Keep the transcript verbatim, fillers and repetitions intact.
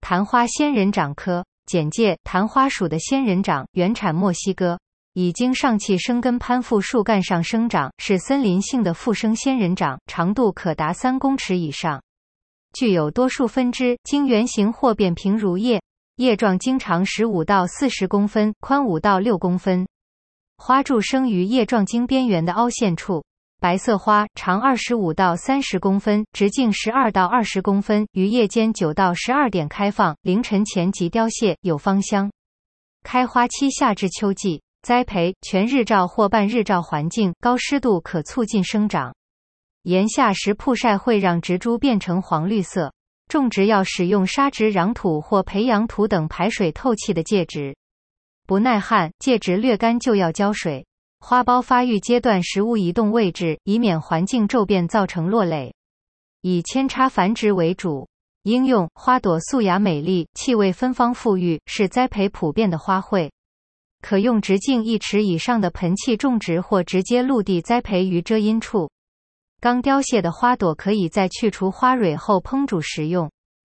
昙花仙人掌科。简介：昙花属的仙人掌原产墨西哥，已经上气生根攀附树干上生长，是森林性的附生仙人掌，长度可达三公尺以上，具有多数分支，经圆形或扁平如叶，叶状茎长十五到四十公分，宽五到六公分。花柱生于叶状茎边缘的凹陷处。白色花，长二十五到三十公分，直径十二到二十公分，于叶间九到十二点开放，凌晨前即凋谢，有芳香。开花期夏至秋季。栽培：全日照或半日照环境，高湿度可促进生长。炎夏时曝晒会让植株变成黄绿色。种植要使用沙质壤土或培养土等排水透气的介质。不耐旱，介质略干就要浇水。花苞发育阶段时勿移动位置，以免环境骤变造成落蕾。以扦插繁殖为主。应用：花朵素雅美丽，气味芬芳馥郁，是栽培普遍的花卉。可用直径一尺以上的盆器种植或直接陆地栽培于遮阴处。刚凋谢的花朵可以在去除花蕊后烹煮食用。